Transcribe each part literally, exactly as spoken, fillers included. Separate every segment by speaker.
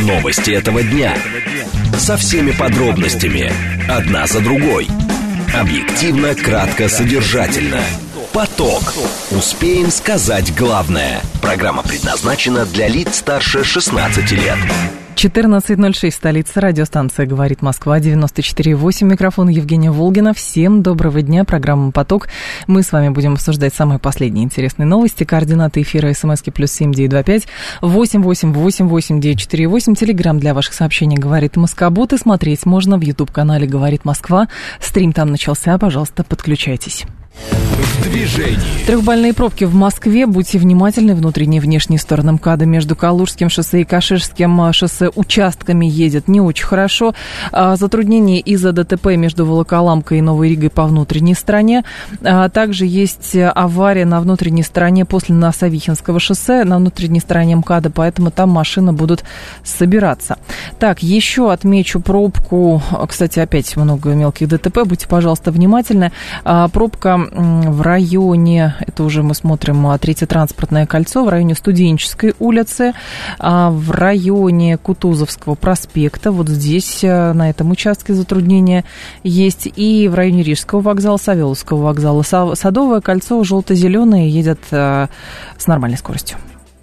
Speaker 1: Новости этого дня. Со всеми подробностями. Одна за другой. Объективно, кратко, содержательно. Поток. Успеем сказать главное. Программа предназначена для лиц старше шестнадцати лет.
Speaker 2: четырнадцать ноль шесть, столица, радиостанция «Говорит Москва», девяносто четыре и восемь, микрофон Евгения Волгина. Всем доброго дня, программа «Поток». Мы с вами будем обсуждать самые последние интересные новости. Координаты эфира смски плюс семь девять два пять восемь восемь восемь восемь девять четыре восемь. Телеграм для ваших сообщений «Говорит Москобот». И смотреть можно в ютуб-канале «Говорит Москва». Стрим там начался, пожалуйста, подключайтесь.
Speaker 1: В движении.
Speaker 2: Трехбальные пробки в Москве. Будьте внимательны. Внутренней и внешней стороны МКАДа между Калужским шоссе и Каширским шоссе участками едет не очень хорошо. А, затруднения из-за ДТП между Волоколамкой и Новой Ригой по внутренней стороне. А, также есть авария на внутренней стороне после Носовихинского шоссе, на внутренней стороне МКАДа, поэтому там машины будут собираться. Так, еще отмечу пробку. Кстати, опять много мелких ДТП. Будьте, пожалуйста, внимательны. А, пробка в районе, это уже мы смотрим Третье транспортное кольцо, в районе Студенческой улицы, в районе Кутузовского проспекта, вот здесь на этом участке затруднения есть, и в районе Рижского вокзала, Савеловского вокзала. Садовое кольцо желто-зеленое едет с нормальной скоростью.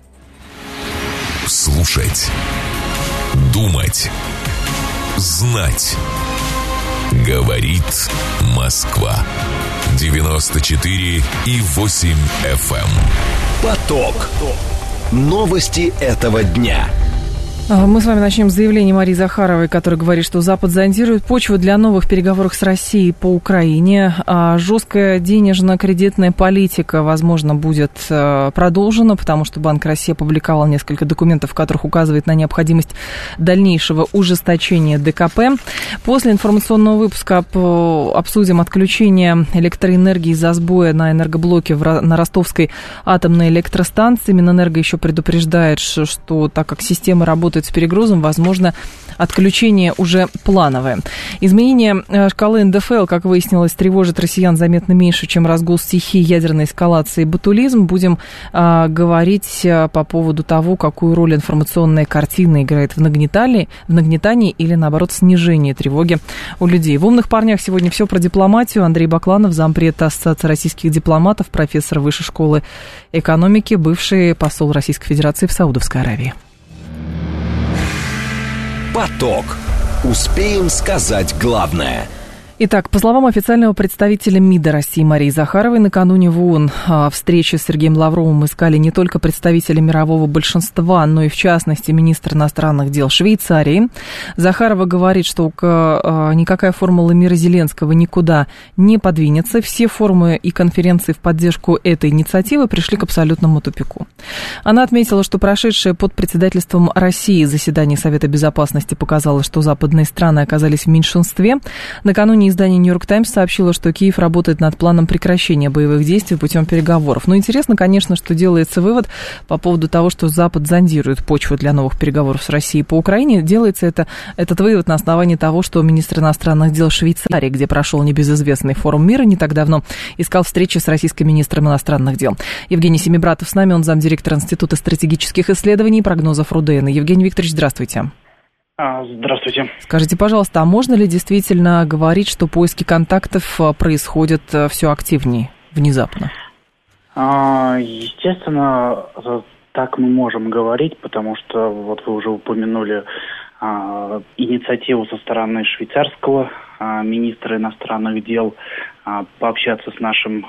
Speaker 1: Слушать, думать, знать. Говорит Москва. девяносто четыре и восемь эф эм. Поток. Новости этого дня.
Speaker 2: Мы с вами начнем с заявления Марии Захаровой, которая говорит, что Запад зондирует почву для новых переговоров с Россией по Украине. Жесткая денежно-кредитная политика, возможно, будет продолжена, потому что Банк России опубликовал несколько документов, в которых указывает на необходимость дальнейшего ужесточения ДКП. После информационного выпуска обсудим отключение электроэнергии из-за сбоя на энергоблоке на Ростовской атомной электростанции. Минэнерго еще предупреждает, что так как система работает с перегрузом, возможно, отключение уже плановое. Изменение шкалы эн дэ эф эл, как выяснилось, тревожит россиян заметно меньше, чем разгул стихии, ядерной эскалации и ботулизм. Будем а, говорить а, по поводу того, какую роль информационная картина играет в нагнетании, в нагнетании или, наоборот, снижении тревоги у людей. В «Умных парнях» сегодня все про дипломатию. Андрей Бакланов, зампред Ассоциации российских дипломатов, профессор Высшей школы экономики, бывший посол Российской Федерации в Саудовской Аравии.
Speaker 1: Поток. Успеем сказать главное.
Speaker 2: Итак, по словам официального представителя МИДа России Марии Захаровой, накануне в ООН встречи с Сергеем Лавровым искали не только представители мирового большинства, но и, в частности, министр иностранных дел Швейцарии. Захарова говорит, что никакая формула мира Зеленского никуда не подвинется. Все форумы и конференции в поддержку этой инициативы пришли к абсолютному тупику. Она отметила, что прошедшее под председательством России заседание Совета Безопасности показало, что западные страны оказались в меньшинстве. Накануне издание «Нью-Йорк Таймс» сообщило, что Киев работает над планом прекращения боевых действий путем переговоров. Но интересно, конечно, что делается вывод по поводу того, что Запад зондирует почву для новых переговоров с Россией по Украине. Делается это, этот вывод на основании того, что министр иностранных дел Швейцарии, где прошел небезызвестный форум мира не так давно, искал встречи с российским министром иностранных дел. Евгений Семибратов с нами, он замдиректора Института стратегических исследований и прогнозов РУДН. Евгений Викторович, здравствуйте.
Speaker 3: Здравствуйте.
Speaker 2: Скажите, пожалуйста, а можно ли действительно говорить, что поиски контактов происходят все активнее, внезапно?
Speaker 3: Естественно, так мы можем говорить, потому что вот вы уже упомянули инициативу со стороны швейцарского министра иностранных дел пообщаться с нашим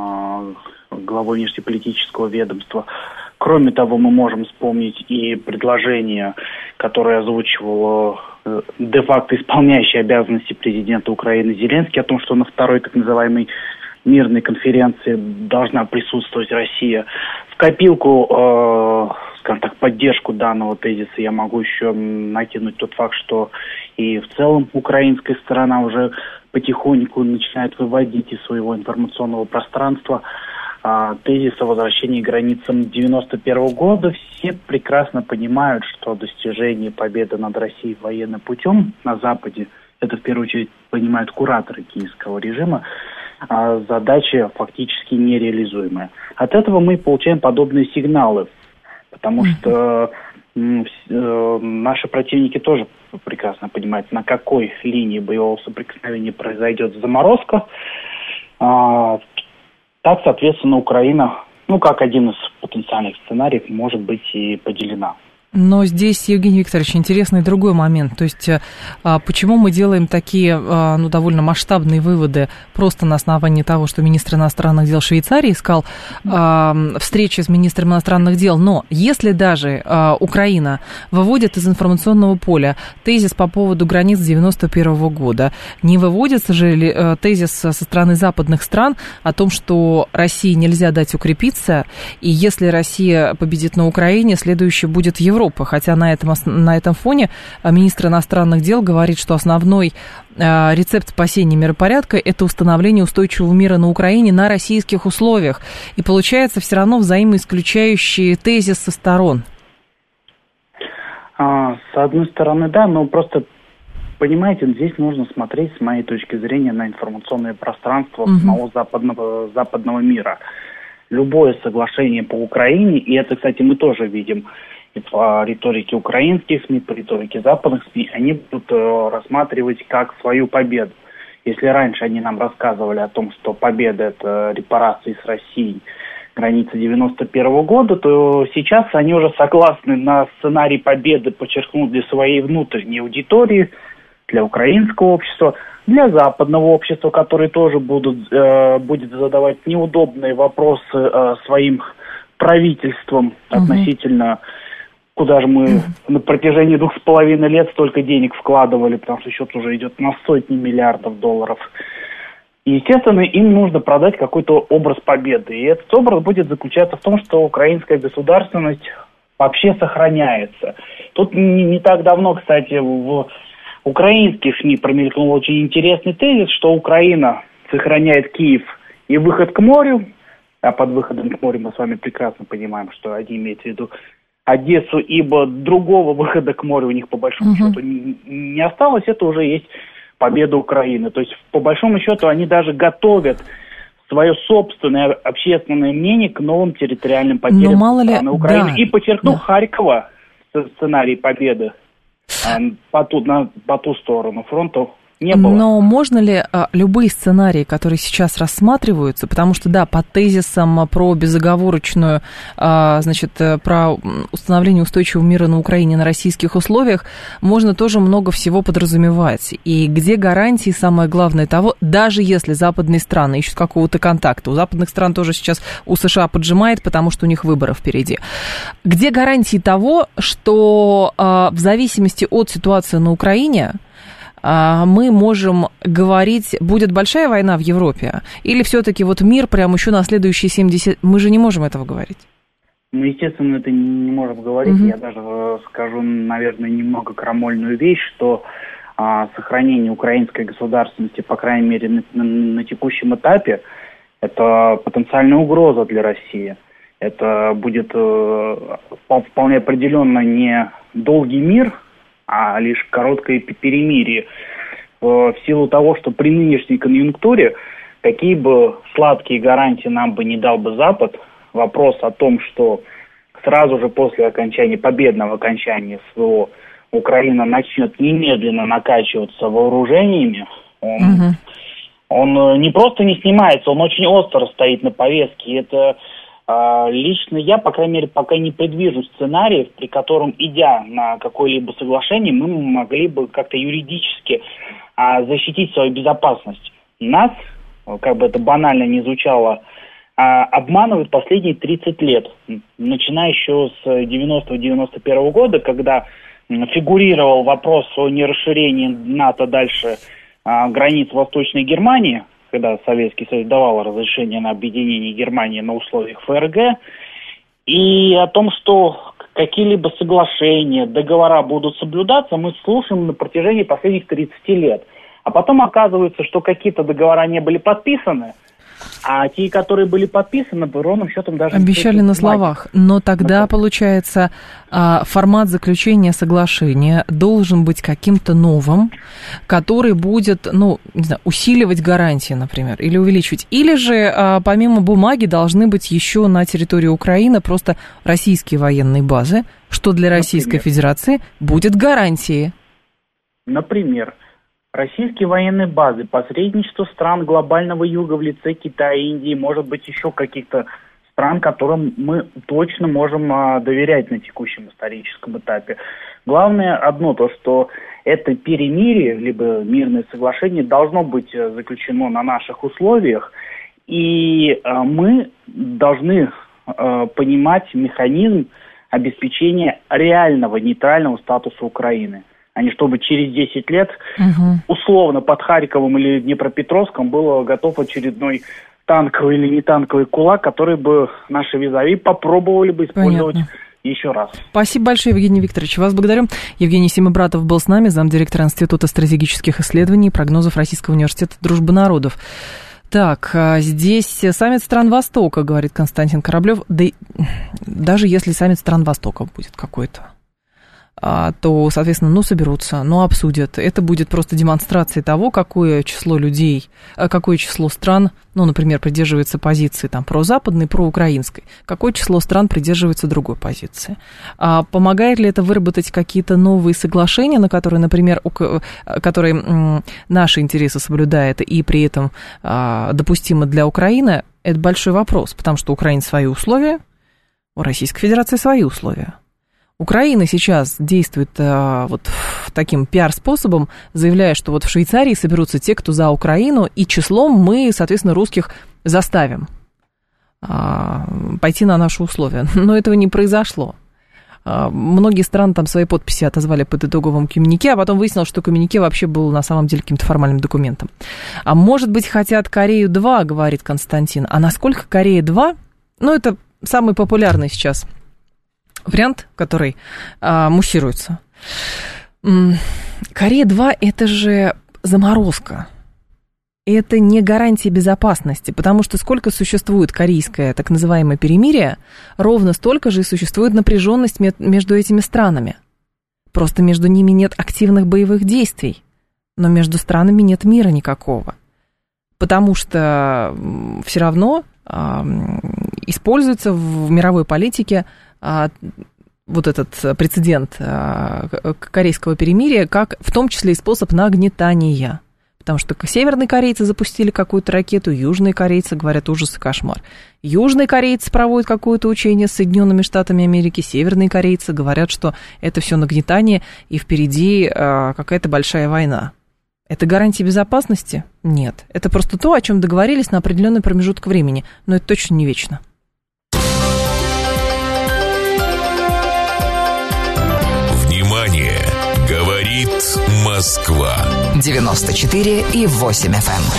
Speaker 3: главой внешнеполитического ведомства. Кроме того, мы можем вспомнить и предложение, которое озвучивало э, де-факто исполняющий обязанности президента Украины Зеленский, о том, что на второй так называемой мирной конференции должна присутствовать Россия. В копилку, э, скажем так, поддержку данного тезиса я могу еще накинуть тот факт, что и в целом украинская сторона уже потихоньку начинает выводить из своего информационного пространства тезис о возвращении к границам девяносто первого года. Все прекрасно понимают, что достижение победы над Россией военным путем на Западе, это в первую очередь понимают кураторы киевского режима, а задача фактически нереализуемая. От этого мы получаем подобные сигналы, потому что Наши противники тоже прекрасно понимают, на какой линии боевого соприкосновения произойдет заморозка. Так, соответственно, Украина, ну, как один из потенциальных сценариев, может быть и поделена.
Speaker 2: Но здесь, Евгений Викторович, интересный другой момент. То есть, почему мы делаем такие, ну, довольно масштабные выводы просто на основании того, что министр иностранных дел Швейцарии искал э, встречи с министром иностранных дел. Но если даже э, Украина выводит из информационного поля тезис по поводу границ девяносто первого года, не выводится же ли э, тезис со стороны западных стран о том, что России нельзя дать укрепиться, и если Россия победит на Украине, следующий будет Европа? Хотя на этом, на этом фоне министр иностранных дел говорит, что основной э, рецепт спасения миропорядка – это установление устойчивого мира на Украине на российских условиях. И получается все равно взаимоисключающий тезис со сторон.
Speaker 3: А, с одной стороны, да, но просто, понимаете, здесь нужно смотреть, с моей точки зрения, на информационное пространство угу. самого западного, западного мира. Любое соглашение по Украине, и это, кстати, мы тоже видим, и по риторике украинских СМИ, по риторике западных СМИ, они будут э, рассматривать как свою победу. Если раньше они нам рассказывали о том, что победа – это репарации с Россией, границы девяносто первого года, то сейчас они уже согласны на сценарий победы подчеркнуть для своей внутренней аудитории, для украинского общества, для западного общества, которые тоже будут э, будет задавать неудобные вопросы э, своим правительствам угу. относительно... Куда же мы на протяжении двух с половиной лет столько денег вкладывали, потому что счет уже идет на сотни миллиардов долларов. И, естественно, им нужно продать какой-то образ победы. И этот образ будет заключаться в том, что украинская государственность вообще сохраняется. Тут не, не так давно, кстати, в украинских СМИ промелькнул очень интересный тезис, что Украина сохраняет Киев и выход к морю, а под выходом к морю мы с вами прекрасно понимаем, что они имеют в виду Одессу, ибо другого выхода к морю у них по большому uh-huh. счету не, не осталось, это уже есть победа Украины. То есть по большому счету они даже готовят свое собственное общественное мнение к новым территориальным потерям
Speaker 2: мало ли...
Speaker 3: Украины.
Speaker 2: Да.
Speaker 3: И подчеркнув
Speaker 2: да.
Speaker 3: Харькова, сценарий победы по ту, на, по ту сторону фронта не было.
Speaker 2: Но можно ли а, любые сценарии, которые сейчас рассматриваются, потому что, да, по тезисам про безоговорочную, а, значит, про установление устойчивого мира на Украине на российских условиях, можно тоже много всего подразумевать. И где гарантии, самое главное, того, даже если западные страны ищут какого-то контакта, у западных стран тоже сейчас у США поджимает, потому что у них выборы впереди. Где гарантии того, что а, в зависимости от ситуации на Украине, мы можем говорить, будет большая война в Европе, или все-таки вот мир прямо еще на следующие семьдесят... Мы же не можем этого говорить.
Speaker 3: Ну, естественно, это не можем говорить. Угу. Я даже скажу, наверное, немного крамольную вещь, что а, сохранение украинской государственности, по крайней мере, на, на, на текущем этапе, это потенциальная угроза для России. Это будет э, вполне определенно не долгий мир, а лишь короткое перемирие. В силу того, что при нынешней конъюнктуре, какие бы сладкие гарантии нам бы не дал бы Запад, вопрос о том, что сразу же после окончания, победного окончания СВО, Украина начнет немедленно накачиваться вооружениями, он, угу. он не просто не снимается, он очень остро стоит на повестке. И это лично я, по крайней мере, пока не предвижу сценариев, при котором, идя на какое-либо соглашение, мы могли бы как-то юридически а, защитить свою безопасность. Нас, как бы это банально не звучало, а, обманывают последние тридцать лет, начиная еще с девяностого-девяносто первого года, когда фигурировал вопрос о нерасширении НАТО дальше а, границ Восточной Германии, когда Советский Союз давал разрешение на объединение Германии на условиях ФРГ, и о том, что какие-либо соглашения, договора будут соблюдаться, мы слушаем на протяжении последних тридцати лет. А потом оказывается, что какие-то договора не были подписаны, А те, которые были подписаны, ровным счетом даже...
Speaker 2: Обещали на словах. Но тогда, получается, формат заключения соглашения должен быть каким-то новым, который будет, ну, не знаю, усиливать гарантии, например, или увеличивать. Или же, помимо бумаги, должны быть еще на территории Украины просто российские военные базы, что для Российской Например. Федерации будет гарантией.
Speaker 3: Например, российские военные базы, посредничество стран глобального юга в лице Китая, Индии, может быть, еще каких-то стран, которым мы точно можем а, доверять на текущем историческом этапе. Главное одно, то, что это перемирие, либо мирное соглашение должно быть заключено на наших условиях, и а, мы должны а, понимать механизм обеспечения реального нейтрального статуса Украины. А не чтобы через десять лет угу. условно под Харьковом или Днепропетровском был готов очередной танковый или не танковый кулак, который бы наши визави попробовали бы использовать Понятно. Еще раз.
Speaker 2: Спасибо большое, Евгений Викторович. Вас благодарю. Евгений Семибратов был с нами, замдиректора Института стратегических исследований и прогнозов Российского университета дружбы народов. Так, здесь саммит стран Востока, говорит Константин Кораблев. Да и, даже если саммит стран Востока будет какой-то, то, соответственно, ну, соберутся, ну, обсудят. Это будет просто демонстрацией того, какое число людей, какое число стран, ну, например, придерживается позиции там прозападной, проукраинской, какое число стран придерживается другой позиции. А помогает ли это выработать какие-то новые соглашения, на которые, например, которые наши интересы соблюдает и при этом допустимы для Украины? Это большой вопрос, потому что у Украины свои условия, у Российской Федерации свои условия. Украина сейчас действует а, вот таким пиар-способом, заявляя, что вот в Швейцарии соберутся те, кто за Украину, и числом мы, соответственно, русских заставим а, пойти на наши условия. Но этого не произошло. А, многие страны там свои подписи отозвали под итоговым коммюнике, а потом выяснилось, что коммюнике вообще был на самом деле каким-то формальным документом. А может быть, хотят Корею-два, говорит Константин. А насколько Корея-два? Ну, это самый популярный сейчас вариант, который а, муссируется. Корея-два – это же заморозка. Это не гарантия безопасности, потому что сколько существует корейское так называемое перемирие, ровно столько же и существует напряженность между этими странами. Просто между ними нет активных боевых действий, но между странами нет мира никакого. Потому что все равно а, используется в мировой политике вот этот прецедент корейского перемирия, как в том числе и способ нагнетания. Потому что северные корейцы запустили какую-то ракету, южные корейцы говорят ужас и кошмар. Южные корейцы проводят какое-то учение с Соединенными Штатами Америки, северные корейцы говорят, что это все нагнетание и впереди какая-то большая война. Это гарантия безопасности? Нет. Это просто то, о чем договорились на определенный промежуток времени, но это точно не вечно.
Speaker 1: Говорит Москва.
Speaker 4: девяносто четыре и восемь эф эм.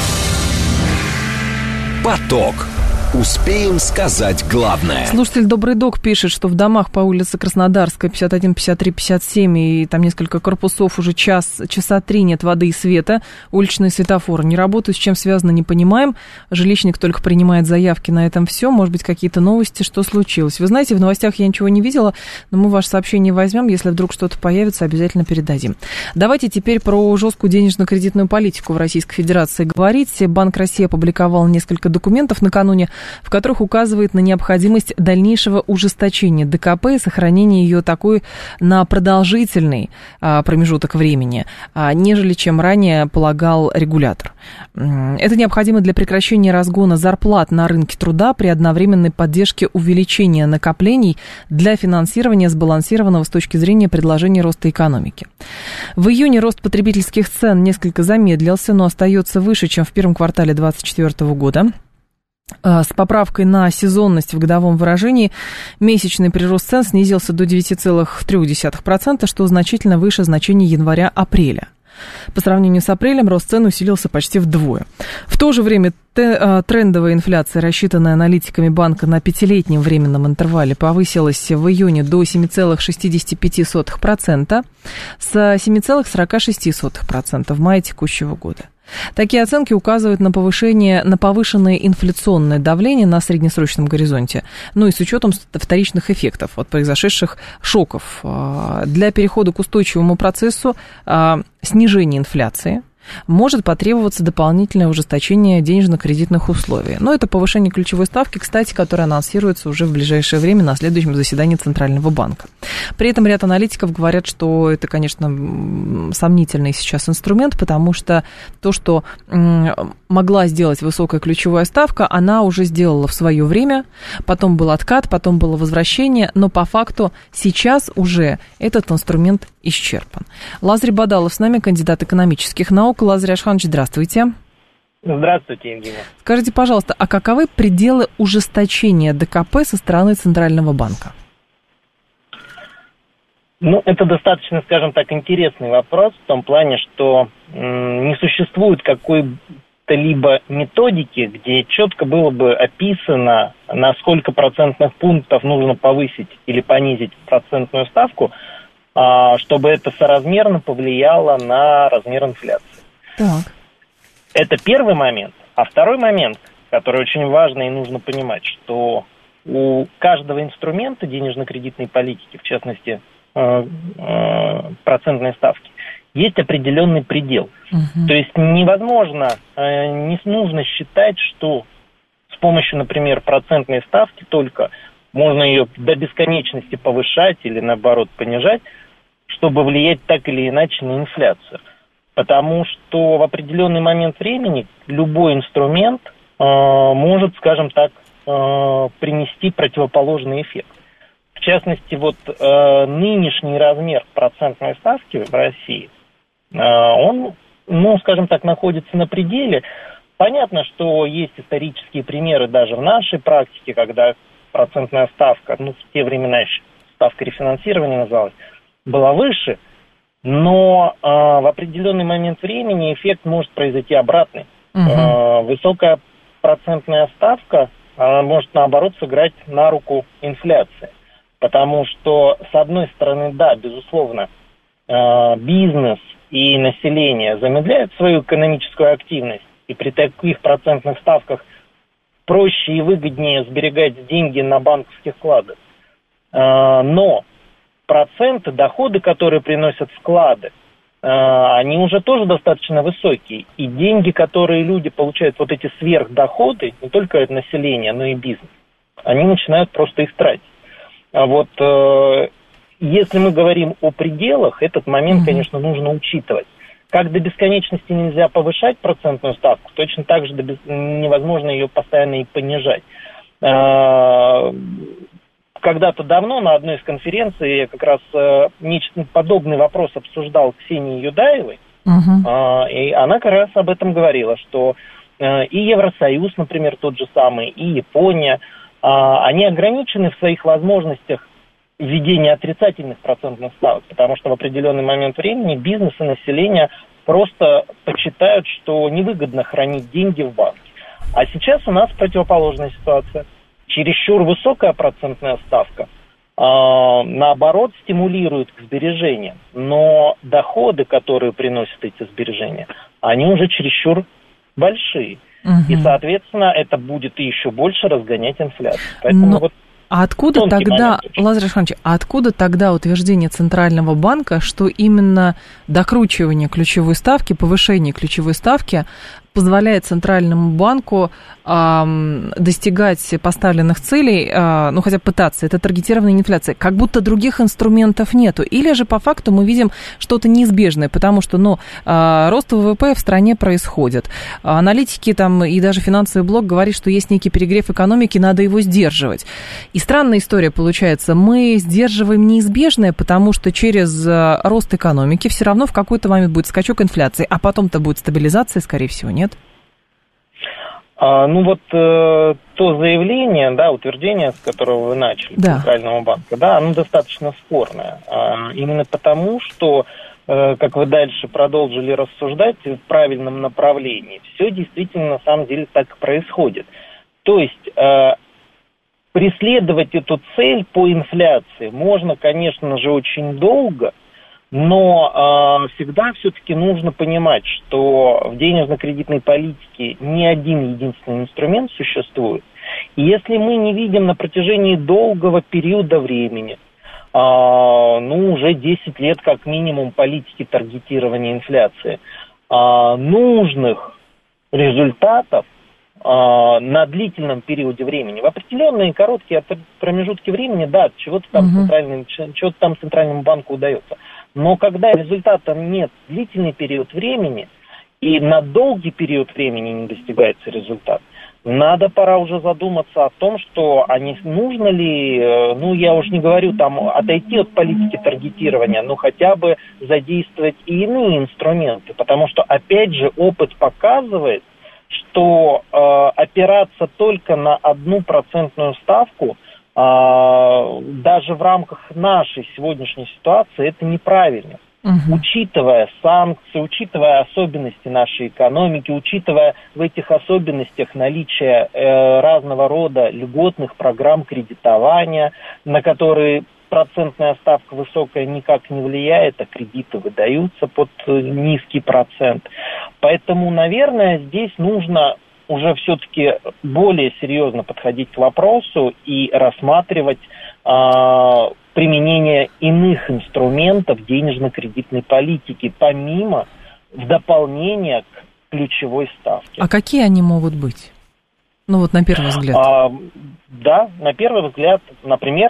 Speaker 1: Поток. Успеем сказать главное.
Speaker 2: Слушатель Добрый Док пишет, что в домах по улице Краснодарская, пятьдесят один, пятьдесят три, пятьдесят семь, и там несколько корпусов уже час, часа три нет воды и света, уличные светофоры не работают, с чем связано, не понимаем. Жилищник только принимает заявки, на этом все. Может быть, какие-то новости, что случилось. Вы знаете, в новостях я ничего не видела, но мы ваше сообщение возьмем, если вдруг что-то появится, обязательно передадим. Давайте теперь про жесткую денежно-кредитную политику в Российской Федерации говорить. Банк России опубликовал несколько документов накануне, в которых указывает на необходимость дальнейшего ужесточения ДКП и сохранения ее такой на продолжительный а, промежуток времени, а, нежели чем ранее полагал регулятор. Это необходимо для прекращения разгона зарплат на рынке труда при одновременной поддержке увеличения накоплений для финансирования сбалансированного с точки зрения предложения роста экономики. В июне рост потребительских цен несколько замедлился, но остается выше, чем в первом квартале две тысячи двадцать четвёртого года. С поправкой на сезонность в годовом выражении месячный прирост цен снизился до девять целых три десятых процента, что значительно выше значения января-апреля. По сравнению с апрелем рост цен усилился почти вдвое. В то же время трендовая инфляция, рассчитанная аналитиками банка на пятилетнем временном интервале, повысилась в июне до семь целых шестьдесят пять сотых процента с семь целых сорок шесть сотых процента в мае текущего года. Такие оценки указывают на повышение, на повышенное инфляционное давление на среднесрочном горизонте, ну и с учетом вторичных эффектов от произошедших шоков. Для перехода к устойчивому процессу снижения инфляции может потребоваться дополнительное ужесточение денежно-кредитных условий. Но это повышение ключевой ставки, кстати, которая анонсируется уже в ближайшее время на следующем заседании Центрального банка. При этом ряд аналитиков говорят, что это, конечно, сомнительный сейчас инструмент, потому что то, что могла сделать высокая ключевая ставка, она уже сделала в свое время, потом был откат, потом было возвращение, но по факту сейчас уже этот инструмент исчерпан. Лазарь Бадалов с нами, кандидат экономических наук. Лазарь Ашханович, здравствуйте.
Speaker 5: Здравствуйте, Евгения.
Speaker 2: Скажите, пожалуйста, а каковы пределы ужесточения ДКП со стороны Центрального банка?
Speaker 5: Ну, это достаточно, скажем так, интересный вопрос в том плане, что м, не существует какой-то либо методики, где четко было бы описано, на сколько процентных пунктов нужно повысить или понизить процентную ставку, а, чтобы это соразмерно повлияло на размер инфляции.
Speaker 2: Так.
Speaker 5: Это первый момент. А второй момент, который очень важно и нужно понимать, что у каждого инструмента денежно-кредитной политики, в частности, процентной ставки, есть определенный предел. Uh-huh. То есть невозможно, не нужно считать, что с помощью, например, процентной ставки только можно ее до бесконечности повышать или, наоборот, понижать, чтобы влиять так или иначе на инфляцию. Потому что в определенный момент времени любой инструмент э, может, скажем так, э, принести противоположный эффект. В частности, вот э, нынешний размер процентной ставки в России, э, он, ну, скажем так, находится на пределе. Понятно, что есть исторические примеры даже в нашей практике, когда процентная ставка, ну, в те времена еще ставка рефинансирования называлась, была выше, но э, в определенный момент времени эффект может произойти обратный. Uh-huh. Э, высокая процентная ставка, она может, наоборот, сыграть на руку инфляции. Потому что, с одной стороны, да, безусловно, э, бизнес и население замедляют свою экономическую активность, и при таких процентных ставках проще и выгоднее сберегать деньги на банковских вкладах. Э, но проценты, доходы, которые приносят вклады, э, они уже тоже достаточно высокие. И деньги, которые люди получают, вот эти сверхдоходы, не только это население, но и бизнес, они начинают просто их тратить. А вот э, если мы говорим о пределах, этот момент, конечно, нужно учитывать. Как до бесконечности нельзя повышать процентную ставку, точно так же до бес... невозможно ее постоянно и понижать. Э, когда-то давно на одной из конференций я как раз э, нечто подобный вопрос обсуждал Ксении Юдаевой, uh-huh. э, и она как раз об этом говорила, что э, и Евросоюз, например, тот же самый, и Япония, они ограничены в своих возможностях введения отрицательных процентных ставок, потому что в определенный момент времени бизнес и население просто посчитают, что невыгодно хранить деньги в банке. А сейчас у нас противоположная ситуация. Чересчур высокая процентная ставка, наоборот, стимулирует к сбережениям, но доходы, которые приносят эти сбережения, они уже чересчур большие. Угу. И, соответственно, это будет еще больше разгонять инфляцию. Поэтому
Speaker 2: Но...
Speaker 5: вот
Speaker 2: А откуда тогда, Лазарь Ашханович, а откуда тогда утверждение Центрального банка, что именно докручивание ключевой ставки, повышение ключевой ставки позволяет Центральному банку э, достигать поставленных целей, э, ну, хотя бы пытаться, это таргетированная инфляция, как будто других инструментов нету. Или же по факту мы видим что-то неизбежное, потому что, ну, э, рост ВВП в стране происходит. Аналитики там и даже финансовый блок говорит, что есть некий перегрев экономики, надо его сдерживать. И странная история получается. Мы сдерживаем неизбежное, потому что через рост экономики все равно в какой-то момент будет скачок инфляции, а потом-то будет стабилизация, скорее всего, нет?
Speaker 5: А, ну вот э, то заявление, да, утверждение, с которого вы начали, да. Центрального банка, да, оно достаточно спорное. А, именно потому, что, э, как вы дальше продолжили рассуждать, в правильном направлении, все действительно на самом деле так и происходит. То есть э, преследовать эту цель по инфляции можно, конечно же, очень долго, Но э, всегда все-таки нужно понимать, что в денежно-кредитной политике не один единственный инструмент существует. И если мы не видим на протяжении долгого периода времени, э, ну, уже десять лет как минимум политики таргетирования инфляции, э, нужных результатов э, на длительном периоде времени, в определенные короткие промежутки времени, да, чего-то там, угу. центральным, чего-то там Центральному банку удается. Но когда результата нет длительный период времени, и на долгий период времени не достигается результат, надо пора уже задуматься о том, что а не нужно ли, ну я уж не говорю там отойти от политики таргетирования, но хотя бы задействовать и иные инструменты, потому что опять же опыт показывает, что э, опираться только на одну процентную ставку даже в рамках нашей сегодняшней ситуации это неправильно. Угу. Учитывая санкции, учитывая особенности нашей экономики, учитывая в этих особенностях наличие э, разного рода льготных программ кредитования, на которые процентная ставка высокая никак не влияет, а кредиты выдаются под низкий процент. Поэтому, наверное, здесь нужно уже все-таки более серьезно подходить к вопросу и рассматривать э, применение иных инструментов денежно-кредитной политики, помимо, в дополнение к ключевой ставке.
Speaker 2: А какие они могут быть? Ну вот на первый взгляд.
Speaker 5: А, да, на первый взгляд, например,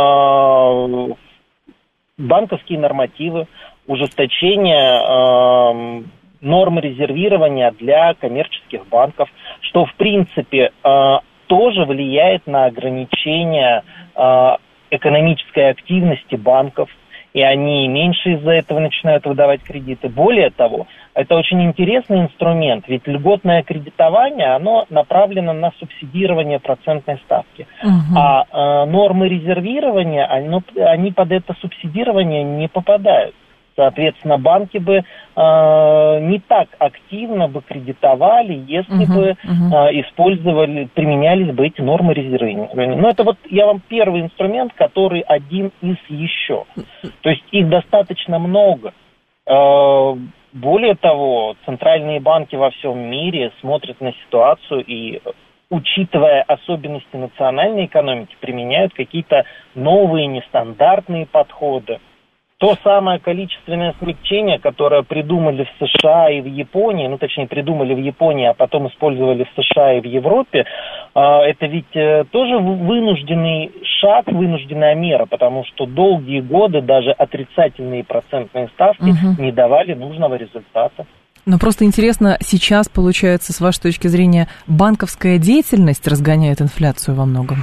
Speaker 5: э, банковские нормативы, ужесточение э, нормы резервирования для коммерческих банков, что, в принципе, э, тоже влияет на ограничение э, экономической активности банков, и они меньше из-за этого начинают выдавать кредиты. Более того, это очень интересный инструмент, ведь льготное кредитование, оно направлено на субсидирование процентной ставки. Угу. А э, нормы резервирования, они, они под это субсидирование не попадают. Соответственно, банки бы э, не так активно бы кредитовали, если uh-huh, бы uh-huh. Э, использовали, применялись бы эти нормы резервирования. Но это вот я вам первый инструмент, который один из еще. То есть их достаточно много. Э, более того, центральные банки во всем мире смотрят на ситуацию и, учитывая особенности национальной экономики, применяют какие-то новые нестандартные подходы. То самое количественное смягчение, которое придумали в США и в Японии, ну, точнее, придумали в Японии, а потом использовали в США и в Европе, это ведь тоже вынужденный шаг, вынужденная мера, потому что долгие годы даже отрицательные процентные ставки угу. не давали нужного результата.
Speaker 2: Но просто интересно, сейчас, получается, с вашей точки зрения, банковская деятельность разгоняет инфляцию во многом?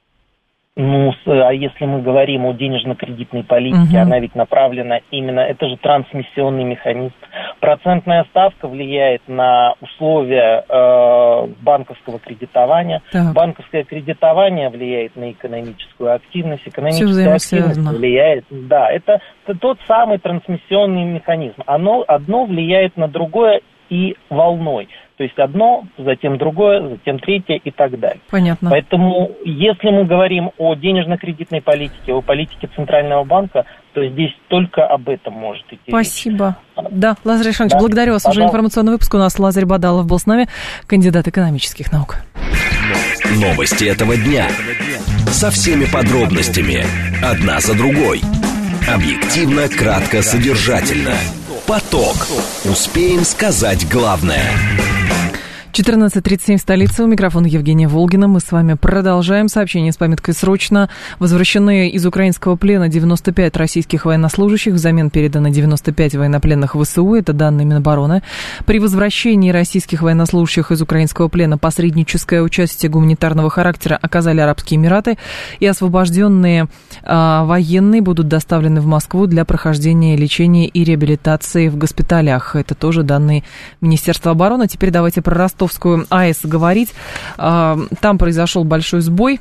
Speaker 5: Ну, а если мы говорим о денежно-кредитной политике, угу. она ведь направлена именно, это же трансмиссионный механизм. Процентная ставка влияет на условия э, банковского кредитования. Так. Банковское кредитование влияет на экономическую активность. Экономическая активность влияет... Да, это, это тот самый трансмиссионный механизм. Оно одно влияет на другое и волной. То есть одно, затем другое, затем третье и так далее.
Speaker 2: Понятно.
Speaker 5: Поэтому, если мы говорим о денежно-кредитной политике, о политике Центрального банка, то здесь только об этом может идти речь.
Speaker 2: Спасибо. Да, Лазарь Александрович, да? Благодарю вас.
Speaker 5: Пожалуйста.
Speaker 2: Уже информационный выпуск. У нас Лазарь Бадалов был с нами, кандидат экономических наук.
Speaker 1: Новости этого дня. Со всеми подробностями. Одна за другой. Объективно, кратко, содержательно. Поток. Успеем сказать главное.
Speaker 2: четырнадцать тридцать семь, столица. У микрофона Евгения Волгина. Мы с вами продолжаем. Сообщение с пометкой «Срочно». Возвращены из украинского плена девяносто пять российских военнослужащих. Взамен передано девяносто пять военнопленных ВСУ. Это данные Минобороны. При возвращении российских военнослужащих из украинского плена посредническое участие гуманитарного характера оказали Арабские Эмираты. И освобожденные а, военные будут доставлены в Москву для прохождения лечения и реабилитации в госпиталях. Это тоже данные Министерства обороны. Теперь давайте про Ростов. Ростовскую АЭС говорить. Там произошел большой сбой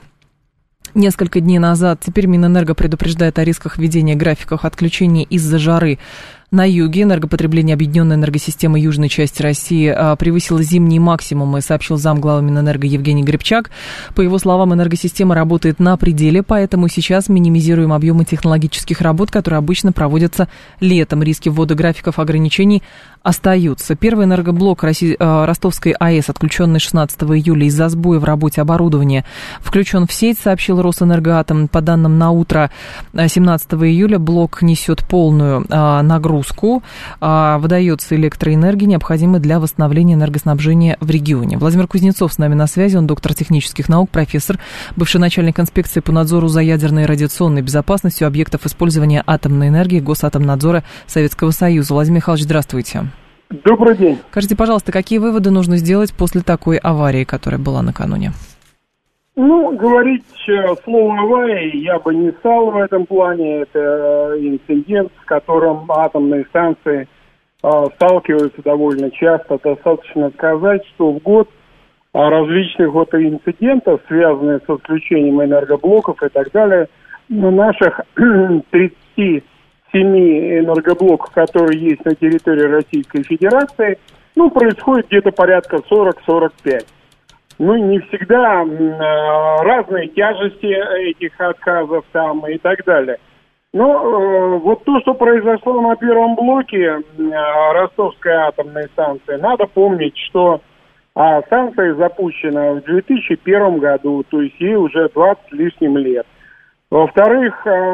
Speaker 2: несколько дней назад. Теперь Минэнерго предупреждает о рисках введения графиков отключения из-за жары на юге. Энергопотребление объединенной энергосистемы южной части России превысило зимние максимумы, сообщил замглава Минэнерго Евгений Гребчак. По его словам, энергосистема работает на пределе, поэтому сейчас минимизируем объемы технологических работ, которые обычно проводятся летом. Риски ввода графиков ограничений остаются. Первый энергоблок России, Ростовской АЭС, отключенный шестнадцатого июля из-за сбоя в работе оборудования, включен в сеть, сообщил Росэнергоатом. По данным на утро семнадцатого июля, блок несет полную а, нагрузку, а, выдается электроэнергия, необходимая для восстановления энергоснабжения в регионе. Владимир Кузнецов с нами на связи, он доктор технических наук, профессор, бывший начальник инспекции по надзору за ядерной и радиационной безопасностью объектов использования атомной энергии Госатомнадзора Советского Союза. Владимир Михайлович, здравствуйте.
Speaker 6: Добрый день.
Speaker 2: Скажите, пожалуйста, какие выводы нужно сделать после такой аварии, которая была накануне?
Speaker 6: Ну, говорить слово «авария» я бы не стал в этом плане. Это инцидент, с которым атомные станции сталкиваются довольно часто. Достаточно сказать, что в год различных вот инцидентов, связанных с отключением энергоблоков и так далее, на наших тридцати семи энергоблоков, которые есть на территории Российской Федерации, ну, происходит где-то порядка сорок-сорок пять. Ну, не всегда э, разные тяжести этих отказов там и так далее. Но э, вот то, что произошло на первом блоке э, Ростовской атомной станции, надо помнить, что э, станция запущена в две тысячи первом году, то есть ей уже двадцать с лишним лет. Во-вторых,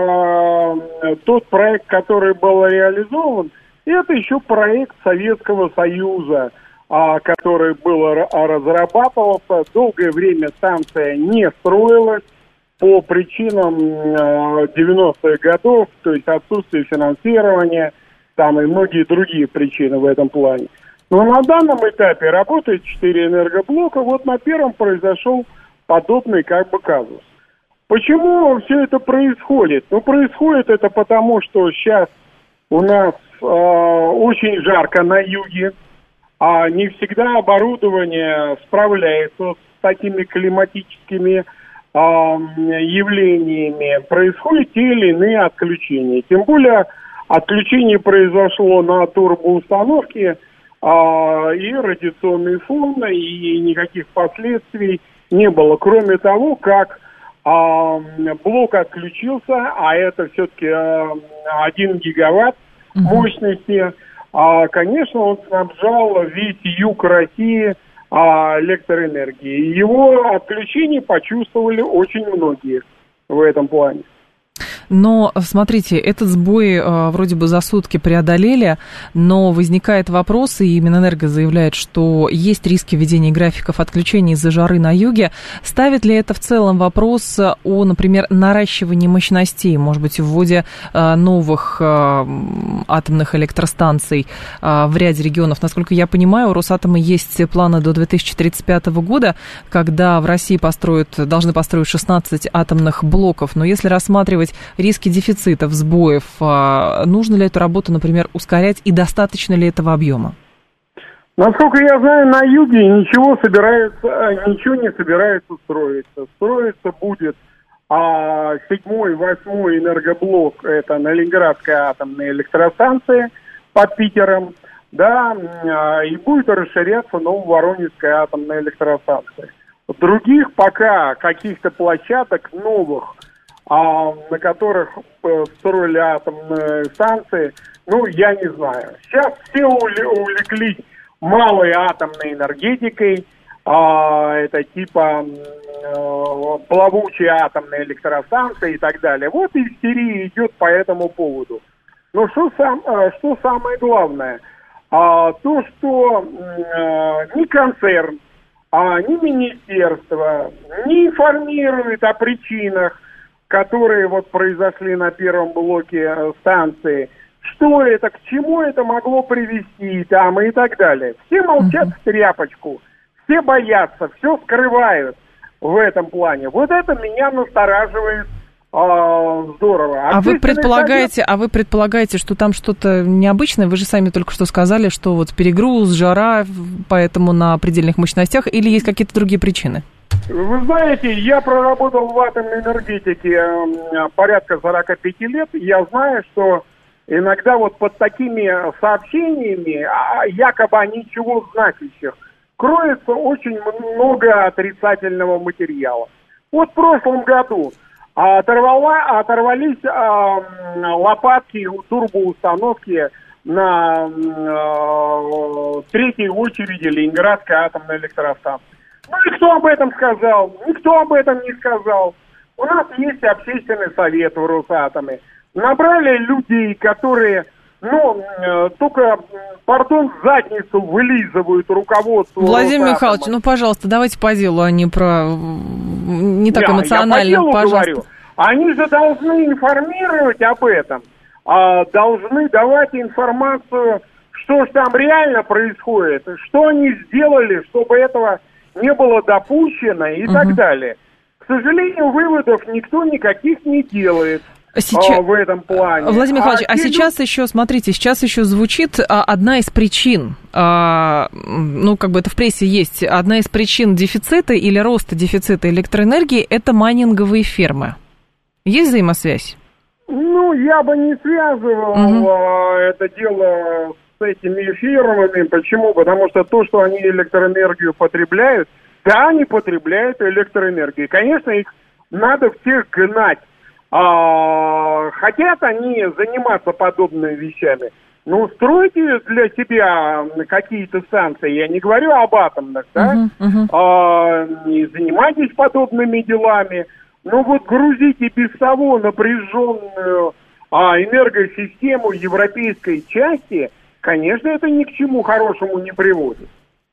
Speaker 6: э, тот проект, который был реализован, это еще проект Советского Союза, который был разрабатывался. Долгое время станция не строилась по причинам девяностых годов, то есть отсутствие финансирования, там и многие другие причины в этом плане. Но на данном этапе работает четыре энергоблока, вот на первом произошел подобный как бы казус. Почему все это происходит? Ну, происходит это потому, что сейчас у нас э, очень жарко на юге, а не всегда оборудование справляется с такими климатическими э, явлениями. Происходят те или иные отключения. Тем более отключение произошло на турбоустановке, э, и радиационный фон, и никаких последствий не было. Кроме того, как э, блок отключился, а это все-таки э, один гигаватт мощности, А, конечно, он снабжал весь юг России а, электроэнергией. Его отключение почувствовали очень многие в этом плане.
Speaker 2: Но, смотрите, этот сбой э, вроде бы за сутки преодолели, но возникает вопрос, и Минэнерго заявляет, что есть риски введения графиков отключений из-за жары на юге. Ставит ли это в целом вопрос о, например, наращивании мощностей, может быть, вводе э, новых э, атомных электростанций э, в ряде регионов? Насколько я понимаю, у Росатома есть планы до две тысячи тридцать пятого года, когда в России построят, должны построить шестнадцать атомных блоков. Но если рассматривать риски дефицитов, сбоев, нужно ли эту работу, например, ускорять, и достаточно ли этого объема?
Speaker 6: Насколько я знаю, на юге ничего собирается, ничего не собирается строиться. Строиться будет а, седьмой, восьмой энергоблок, это на Ленинградской атомной электростанции под Питером, да, и будет расширяться Нововоронежская атомная электростанция. Других пока каких-то площадок новых, а, на которых э, строили атомные станции, ну, я не знаю. Сейчас все увлеклись малой атомной энергетикой, а, это типа э, плавучие атомные электростанции и так далее. Вот истерия идет по этому поводу. Но что, сам, э, что самое главное? А, то, что э, ни концерн, а, ни министерство не информирует о причинах, которые вот произошли на первом блоке станции, что это, к чему это могло привести, там, и так далее. Все молчат в тряпочку, все боятся, все скрывают в этом плане. Вот это меня настораживает а, здорово.
Speaker 2: А вы предполагаете, совет... а вы предполагаете, что там что-то необычное? Вы же сами только что сказали, что вот перегруз, жара, поэтому на предельных мощностях, или есть какие-то другие причины?
Speaker 6: Вы знаете, я проработал в атомной энергетике э, порядка сорок пять лет. Я знаю, что иногда вот под такими сообщениями, якобы ничего значащих, кроется очень много отрицательного материала. Вот в прошлом году оторвала, оторвались а, лопатки у турбоустановки на а, третьей очереди Ленинградской атомной электростанции. Ну и кто об этом сказал? Никто об этом не сказал. У нас есть общественный совет в Росатоме. Набрали людей, которые, ну, только, пардон, в задницу вылизывают руководство
Speaker 2: Владимир
Speaker 6: Росатома.
Speaker 2: Михайлович, ну, пожалуйста, давайте по делу, а не про... не так
Speaker 6: я,
Speaker 2: эмоционально,
Speaker 6: я по делу
Speaker 2: пожалуйста.
Speaker 6: говорю. Они же должны информировать об этом, а, должны давать информацию, что же там реально происходит, что они сделали, чтобы этого не было допущено и угу. так далее. К сожалению, выводов никто никаких не делает. Сейчас... в этом плане.
Speaker 2: Владимир Михайлович, а, а сейчас
Speaker 6: люди...
Speaker 2: еще, смотрите, сейчас еще звучит а, одна из причин, а, ну, как бы это в прессе есть, одна из причин дефицита или роста дефицита электроэнергии – это майнинговые фермы. Есть взаимосвязь?
Speaker 6: Ну, я бы не связывал угу. это дело с этими фирмами. Почему? Потому что то, что они электроэнергию потребляют, да, они потребляют электроэнергию. Конечно, их надо всех гнать. А, хотят они заниматься подобными вещами, ну, стройте для себя какие-то станции, я не говорю об атомных, да, uh-huh, uh-huh. А, не занимайтесь подобными делами, но вот грузите без того напряженную а, энергосистему европейской части, конечно, это ни к чему хорошему не приводит.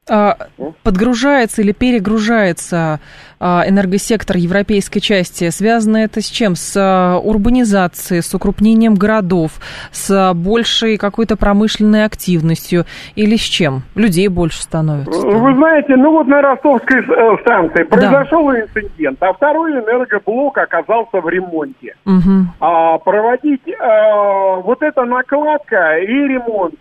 Speaker 2: Подгружается или перегружается энергосектор европейской части? Связано это с чем? С урбанизацией, с укрупнением городов, с большей какой-то промышленной активностью или с чем? Людей больше становится?
Speaker 6: Вы знаете, ну вот на ростовской станции произошел да. инцидент, а второй энергоблок оказался в ремонте. Угу. А, проводить а, вот эта накладка и ремонт,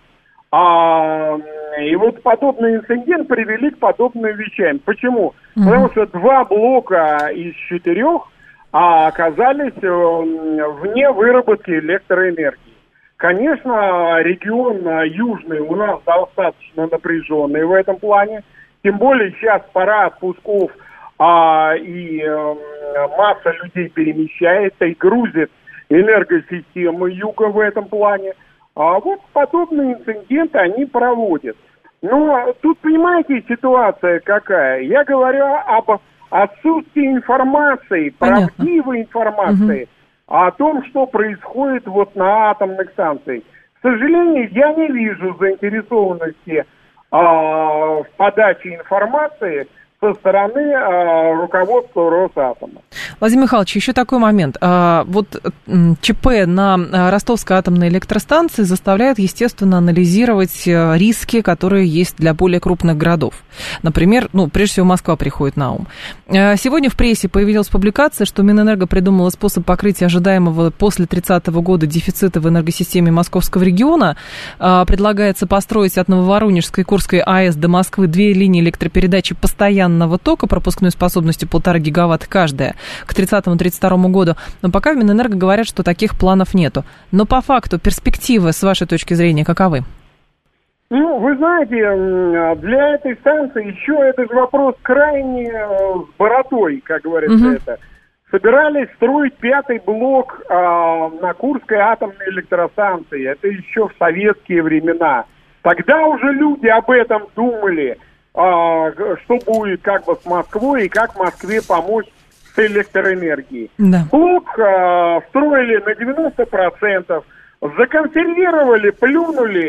Speaker 6: А, и вот подобный инцидент привели к подобным вещам. Почему? Mm-hmm. Потому что два блока из четырех а, оказались вне выработки электроэнергии. Конечно, регион южный у нас достаточно напряженный в этом плане. Тем более сейчас пора отпусков, а, и а, масса людей перемещается и грузит энергосистему юга в этом плане. А вот подобные инциденты они проводят. Но тут, понимаете, ситуация какая? Я говорю об отсутствии информации, Понятно. правдивой информации угу. о том, что происходит вот на атомных станциях. К сожалению, я не вижу заинтересованности а, в подаче информации со стороны а, руководства Росатома.
Speaker 2: Владимир Михайлович, еще такой момент. Вот ЧП на Ростовской атомной электростанции заставляет, естественно, анализировать риски, которые есть для более крупных городов. Например, ну, прежде всего, Москва приходит на ум. Сегодня в прессе появилась публикация, что Минэнерго придумала способ покрытия ожидаемого после тридцатого года дефицита в энергосистеме Московского региона. Предлагается построить от Нововоронежской и Курской АЭС до Москвы две линии электропередачи постоянного тока пропускной способностью полтора гигаватта каждая к тридцатому тридцать второму году. Но пока в Минэнерго говорят, что таких планов нету. Но по факту перспективы, с вашей точки зрения, каковы?
Speaker 6: Ну, вы знаете, для этой станции еще это же вопрос крайне с бородой, как говорится угу. это. Собирались строить пятый блок а, на Курской атомной электростанции. Это еще в советские времена. Тогда уже люди об этом думали, а, что будет как бы с Москвой и как Москве помочь с электроэнергией. Да. Блок а, строили на девяносто процентов, законсервировали, плюнули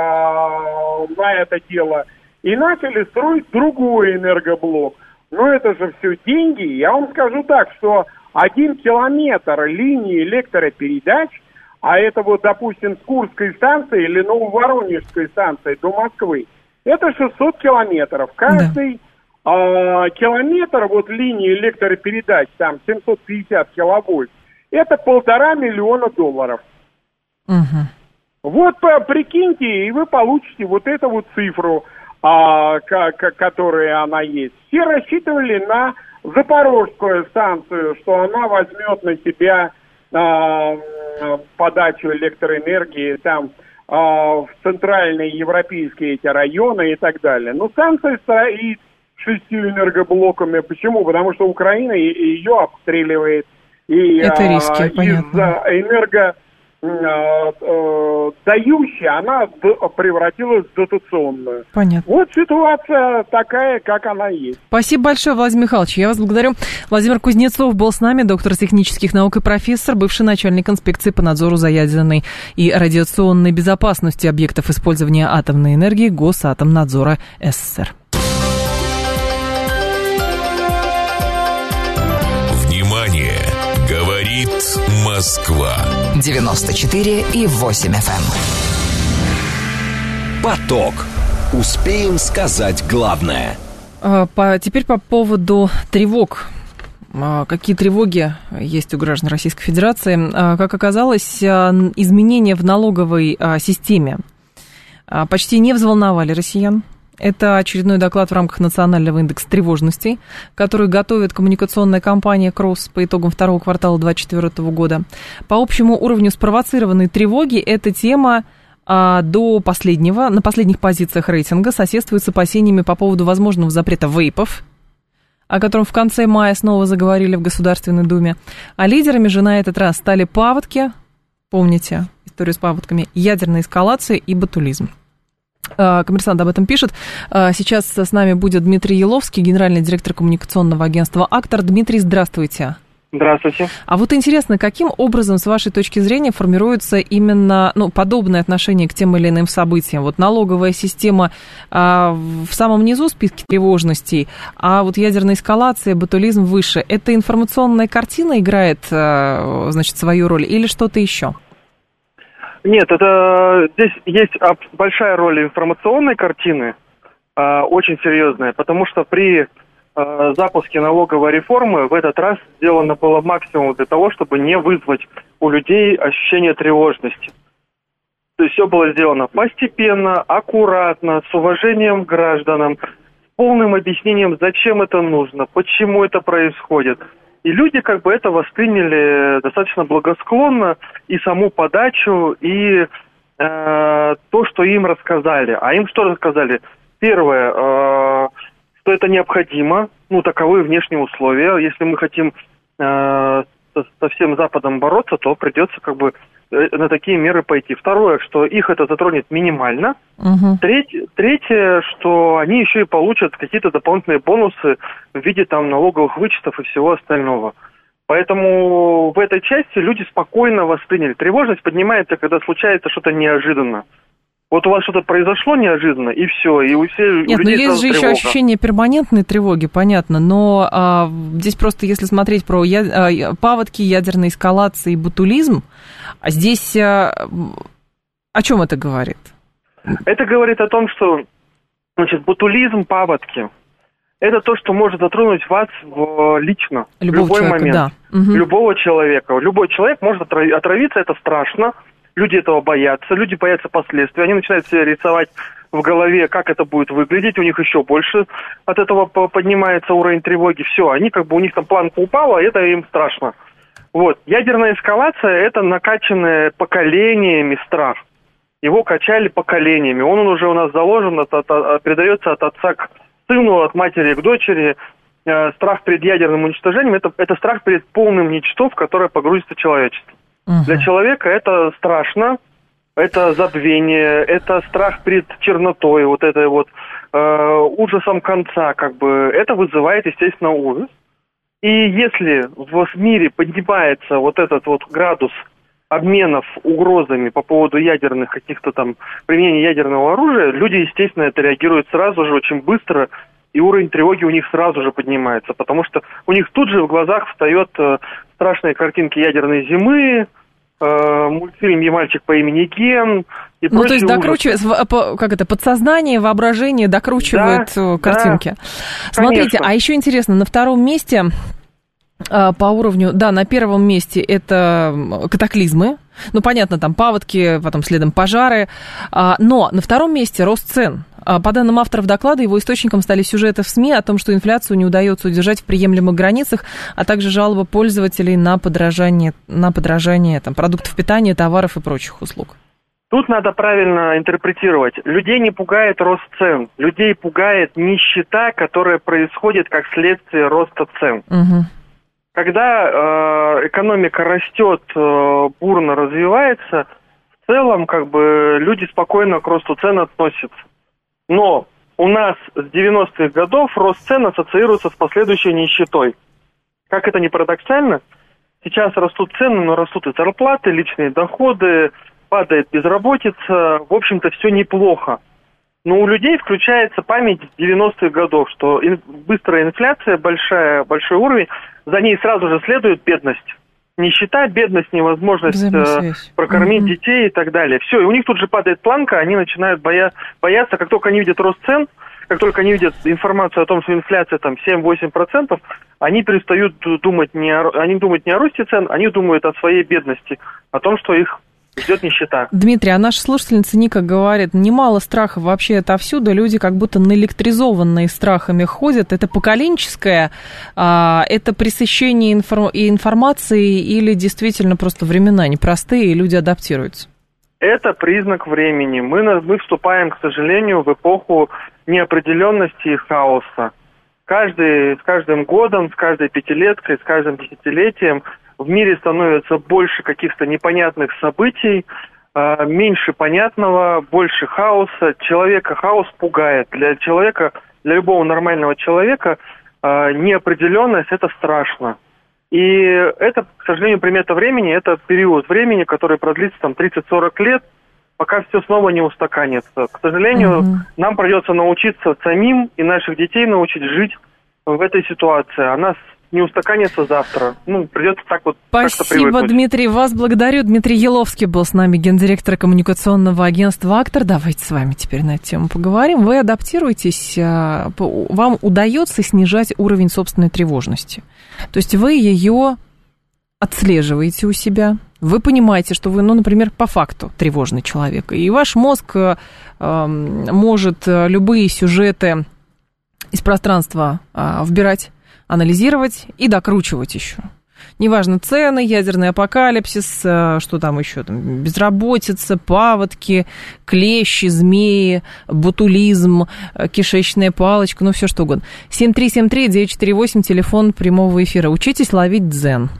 Speaker 6: а, на это дело и начали строить другой энергоблок. Но это же все деньги. Я вам скажу так, что один километр линии электропередач, а это вот, допустим, с Курской станции или Нововоронежской станции до Москвы, это шестьсот километров. Каждый да. э, километр вот линии электропередач, там семьсот пятьдесят киловольт, это полтора миллиона долларов. Угу. Вот прикиньте, и вы получите вот эту вот цифру, а, к- к- которая она есть. Все рассчитывали на Запорожскую станцию, что она возьмет на себя а, подачу электроэнергии там в центральные европейские эти районы и так далее. Но станция стоит шестью энергоблоками. Почему? Потому что Украина ее обстреливает. И
Speaker 2: это риски,
Speaker 6: из-за энерго дающая, она превратилась в дотационную.
Speaker 2: Понятно.
Speaker 6: Вот ситуация такая, как она есть.
Speaker 2: Спасибо большое, Владимир Михайлович. Я вас благодарю. Владимир Кузнецов был с нами, доктор технических наук и профессор, бывший начальник инспекции по надзору за ядерной и радиационной безопасностью объектов использования атомной энергии Госатомнадзора СССР.
Speaker 1: Внимание! Говорит Москва.
Speaker 4: девяносто четыре и восемь эф эм.
Speaker 1: Поток. Успеем сказать главное.
Speaker 2: По, теперь по поводу тревог. Какие тревоги есть у граждан Российской Федерации? Как оказалось, изменения в налоговой системе почти не взволновали россиян. Это очередной доклад в рамках национального индекса тревожностей, который готовит коммуникационная компания «Кросс» по итогам второго квартала две тысячи двадцать четвёртого года. По общему уровню спровоцированной тревоги эта тема а, до последнего, на последних позициях рейтинга соседствует с опасениями по поводу возможного запрета вейпов, о котором в конце мая снова заговорили в Государственной Думе. А лидерами же на этот раз стали паводки, помните историю с паводками, ядерная эскалация и ботулизм. Коммерсант об этом пишет. Сейчас с нами будет Дмитрий Еловский, генеральный директор коммуникационного агентства «Актор». Дмитрий, здравствуйте.
Speaker 7: Здравствуйте.
Speaker 2: А вот интересно, каким образом, с вашей точки зрения, формируется именно ну, подобное отношение к тем или иным событиям? Вот налоговая система а, в самом низу списка тревожностей, а вот ядерная эскалация, ботулизм выше. Это информационная картина играет, а, значит, свою роль или что-то еще?
Speaker 7: Нет, это здесь есть большая роль информационной картины, э, очень серьезная, потому что при э, запуске налоговой реформы в этот раз сделано было максимум для того, чтобы не вызвать у людей ощущение тревожности. То есть все было сделано постепенно, аккуратно, с уважением к гражданам, с полным объяснением, зачем это нужно, почему это происходит. И люди как бы это восприняли достаточно благосклонно, и саму подачу, и э, то, что им рассказали. А им что рассказали? Первое, э, что это необходимо, ну, таковы внешние условия. Если мы хотим э, со, со всем Западом бороться, то придется как бы на такие меры пойти. Второе, что их это затронет минимально. Угу. Третье, третье, что они еще и получат какие-то дополнительные бонусы в виде там налоговых вычетов и всего остального. Поэтому в этой части люди спокойно восприняли. Тревожность поднимается, когда случается что-то неожиданно. Вот у вас что-то произошло неожиданно, и все, и у всех
Speaker 2: Нет,
Speaker 7: у людей
Speaker 2: но есть же
Speaker 7: тревога.
Speaker 2: еще ощущение перманентной тревоги, понятно, но а, здесь просто, если смотреть про я, а, паводки, ядерные эскалации и ботулизм, а здесь а, о чем это говорит?
Speaker 7: Это говорит о том, что, значит, ботулизм, паводки, это то, что может затронуть вас в, лично,
Speaker 2: Любого
Speaker 7: в любой
Speaker 2: человека,
Speaker 7: момент.
Speaker 2: Да. Угу.
Speaker 7: Любого человека. Любой человек может отравиться, это страшно. Люди этого боятся, люди боятся последствий. Они начинают себе рисовать в голове, как это будет выглядеть. У них еще больше от этого поднимается уровень тревоги. Все, они как бы, у них там планка упала, это им страшно. Вот. Ядерная эскалация – это накачанный поколениями страх. Его качали поколениями. Он, он уже у нас заложен, от, от, от, передается от отца к сыну, от матери к дочери. Э, страх перед ядерным уничтожением это, – это страх перед полным ничто, в которое погрузится человечество. Uh-huh. Для человека это страшно, это забвение, это страх перед чернотой, вот это вот э, ужасом конца, как бы. Это вызывает, естественно, ужас. И если в мире поднимается вот этот вот градус обменов угрозами по поводу ядерных каких-то там применения ядерного оружия, люди, естественно, это реагируют сразу же, очень быстро, и уровень тревоги у них сразу же поднимается, потому что у них тут же в глазах встает э, страшные картинки ядерной зимы, э, мультфильм «Мальчик по имени Ген» и
Speaker 2: ну,
Speaker 7: прочие. Ну, то есть
Speaker 2: докручивает, как это, подсознание, воображение докручивает да, картинки. Да, смотрите, конечно. А еще интересно, на втором месте по уровню, да, на первом месте это катаклизмы, ну, понятно, там паводки, потом следом пожары, но на втором месте рост цен. По данным авторов доклада, его источником стали сюжеты в СМИ о том, что инфляцию не удается удержать в приемлемых границах, а также жалобы пользователей на подорожание, на подорожание там, продуктов питания, товаров и прочих услуг.
Speaker 7: Тут надо правильно интерпретировать. Людей не пугает рост цен. Людей пугает нищета, которая происходит как следствие роста цен.
Speaker 2: Угу.
Speaker 7: Когда э, экономика растет, э, бурно развивается, в целом как бы люди спокойно к росту цен относятся. Но у нас с девяностых годов рост цен ассоциируется с последующей нищетой. Как это ни парадоксально, сейчас растут цены, но растут и зарплаты, личные доходы, падает безработица, в общем-то, все неплохо. Но у людей включается память девяностых годов, что ин- быстрая инфляция, большая, большой уровень, за ней сразу же следует бедность. Нищета, бедность, невозможность э, прокормить угу. детей и так далее. Все, и у них тут же падает планка, они начинают боя- бояться, как только они видят рост цен, как только они видят информацию о том, что инфляция там семь-восемь процентов, они перестают думать не о, они думают не о росте цен, они думают о своей бедности, о том, что их ждет нищета.
Speaker 2: Дмитрий, а наша слушательница Ника говорит, немало страхов вообще отовсюду, люди как будто наэлектризованные страхами ходят. Это поколенческое, а, это пресыщение инфор- информации или действительно просто времена непростые, и люди адаптируются?
Speaker 7: Это признак времени. Мы, мы вступаем, к сожалению, в эпоху неопределенности и хаоса. Каждый, с каждым годом, с каждой пятилеткой, с каждым десятилетием в мире становится больше каких-то непонятных событий, э, меньше понятного, больше хаоса. Человека хаос пугает. Для человека, для любого нормального человека э, неопределенность – это страшно. И это, к сожалению, примета времени, это период времени, который продлится там тридцать-сорок лет, пока все снова не устаканится. К сожалению, угу. нам придется научиться самим и наших детей научить жить в этой ситуации. А нас не устаканится завтра. Ну, придется так вот как-то привыкнуть.
Speaker 2: Спасибо, Дмитрий. Вас благодарю. Дмитрий Еловский был с нами, гендиректор коммуникационного агентства «Актор». Давайте с вами теперь на эту тему поговорим. Вы адаптируетесь, вам удается снижать уровень собственной тревожности. То есть вы ее отслеживаете у себя, вы понимаете, что вы, ну, например, по факту тревожный человек, и ваш мозг э, может любые сюжеты из пространства э, вбирать, анализировать и докручивать еще. Неважно, цены, ядерный апокалипсис, что там еще, там, безработица, паводки, клещи, змеи, ботулизм, кишечная палочка, ну, все что угодно. семь три семь три девять четыре восемь, телефон прямого эфира. Учитесь ловить дзен.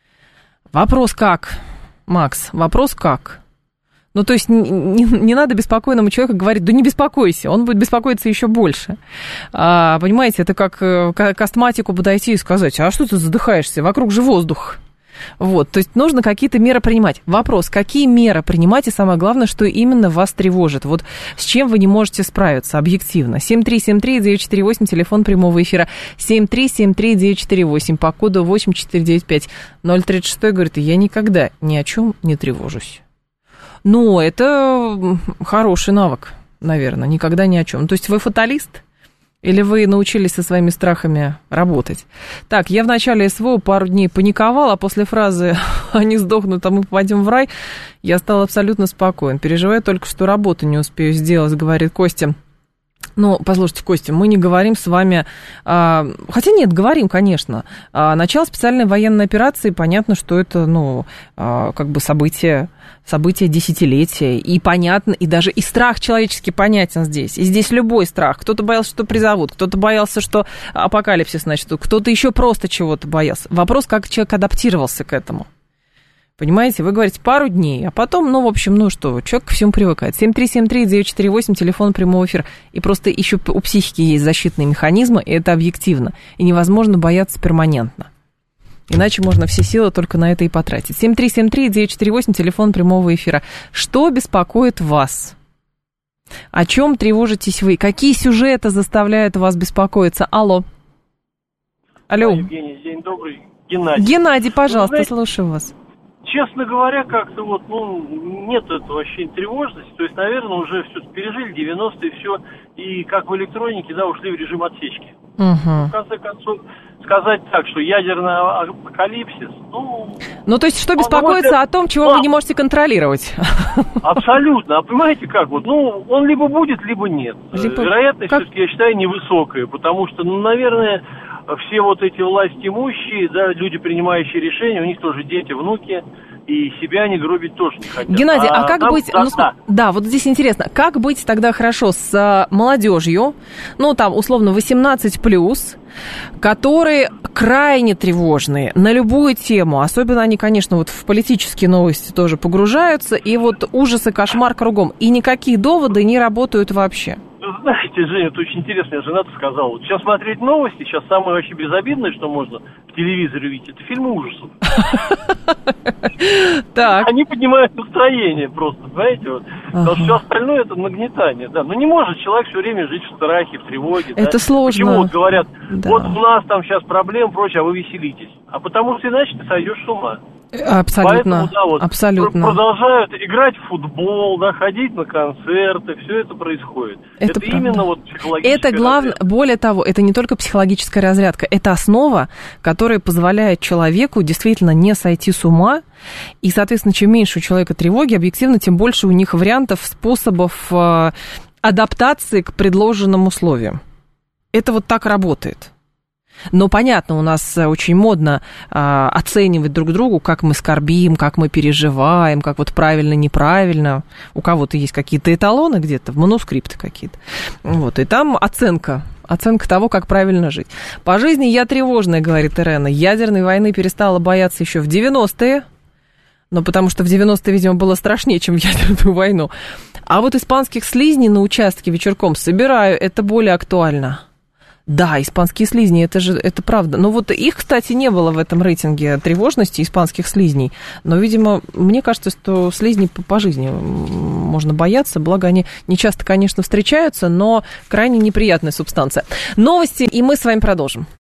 Speaker 2: Вопрос как, Макс, вопрос как? Ну, то есть не, не, не надо беспокойному человеку говорить, да не беспокойся, он будет беспокоиться еще больше. А, понимаете, это как к, к астматику подойти и сказать, а что ты задыхаешься, вокруг же воздух. Вот, то есть нужно какие-то меры принимать. Вопрос, какие меры принимать, и самое главное, что именно вас тревожит. Вот с чем вы не можете справиться объективно. семь три семь три девять четыре восемь, телефон прямого эфира. семь три семь три девять четыре восемь, по коду восемь четыре девять пять. ноль тридцать шесть говорит, я никогда ни о чем не тревожусь. Ну, это хороший навык, наверное, никогда ни о чем. То есть вы фаталист? Или вы научились со своими страхами работать? Так, я в начале СВО пару дней паниковала, а после фразы «они сдохнут, а мы попадем в рай», я стал абсолютно спокоен. Переживаю только, что работу не успею сделать, говорит Костя. Ну, послушайте, Костя, мы не говорим с вами... А, хотя нет, говорим, конечно. А, начало специальной военной операции, понятно, что это, ну, а, как бы событие, событие десятилетия. И понятно, и даже и страх человеческий понятен здесь. И здесь любой страх. Кто-то боялся, что призовут, кто-то боялся, что апокалипсис начнут, кто-то еще просто чего-то боялся. Вопрос, как человек адаптировался к этому. Понимаете, вы говорите пару дней, а потом, ну, в общем, ну что, человек ко всему привыкает. семь три семь три девять четыре восемь, телефон прямого эфира. И просто еще у психики есть защитные механизмы, и это объективно. И невозможно бояться перманентно. Иначе можно все силы только на это и потратить. семь три семь три девять четыре восемь, телефон прямого эфира. Что беспокоит вас? О чем тревожитесь вы? Какие сюжеты заставляют вас беспокоиться? Алло. Алло.
Speaker 8: Евгений, день добрый. Геннадий.
Speaker 2: Геннадий, пожалуйста,
Speaker 8: знаете,
Speaker 2: слушаю вас.
Speaker 8: Честно говоря, как-то вот, ну, нет этого ощущения тревожности. То есть, наверное, уже все пережили девяностые, все, и как в электронике, да, ушли в режим отсечки.
Speaker 2: Угу.
Speaker 8: В конце концов, сказать так, что ядерный апокалипсис, ну...
Speaker 2: Ну, то есть, что беспокоиться о том, чего
Speaker 8: а,
Speaker 2: вы не можете контролировать?
Speaker 8: Абсолютно. А понимаете как? Вот, ну, он либо будет, либо нет. Либо... Вероятность, как... все-таки, я считаю, невысокая, потому что, ну, наверное, все вот эти власть имущие, да, люди, принимающие решения, у них тоже дети, внуки, и себя они гробить тоже не хотят.
Speaker 2: Геннадий, а, а как
Speaker 8: там,
Speaker 2: быть...
Speaker 8: Да,
Speaker 2: ну,
Speaker 8: да.
Speaker 2: да, вот здесь интересно, как быть тогда хорошо с а, молодежью, ну, там, условно, восемнадцать плюс, которые крайне тревожные на любую тему, особенно они, конечно, вот в политические новости тоже погружаются, и вот ужас и кошмар кругом, и никакие доводы не работают вообще.
Speaker 8: Знаете, Женя, это очень интересно, я жена-то сказала. Вот сейчас смотреть новости, сейчас самое вообще безобидное, что можно в телевизоре видеть, это фильмы ужасов.
Speaker 2: Так.
Speaker 8: Они поднимают настроение просто, понимаете, вот. Потому что все остальное это нагнетание, да. Ну не может человек все время жить в страхе, в тревоге.
Speaker 2: Это сложно.
Speaker 8: Почему вот говорят, вот у нас там сейчас проблемы, прочее, а вы веселитесь. А потому что иначе ты сойдешь с ума.
Speaker 2: Абсолютно,
Speaker 8: Поэтому, да, вот,
Speaker 2: абсолютно.
Speaker 8: Продолжают играть в футбол, да, ходить на концерты, все это происходит.
Speaker 2: Это,
Speaker 8: это именно вот психологическая
Speaker 2: Это главное, разрядка. Более того, это не только психологическая разрядка, это основа, которая позволяет человеку действительно не сойти с ума, и, соответственно, чем меньше у человека тревоги, объективно, тем больше у них вариантов, способов э, адаптации к предложенным условиям. Это вот так работает. Но понятно, у нас очень модно а, оценивать друг другу, как мы скорбим, как мы переживаем, как вот правильно, неправильно. У кого-то есть какие-то эталоны где-то, манускрипты какие-то. Вот, и там оценка. Оценка того, как правильно жить. По жизни я тревожная, говорит Ирена. Ядерной войны перестала бояться еще в девяностые. Но потому что в девяностые, видимо, было страшнее, чем в ядерную войну. А вот испанских слизней на участке вечерком собираю, это более актуально. Да, испанские слизни, это же, это правда. Но вот их, кстати, не было в этом рейтинге тревожности испанских слизней. Но, видимо, мне кажется, что слизней по, по жизни можно бояться. Благо, они не часто, конечно, встречаются, но крайне неприятная субстанция. Новости, и мы с вами продолжим.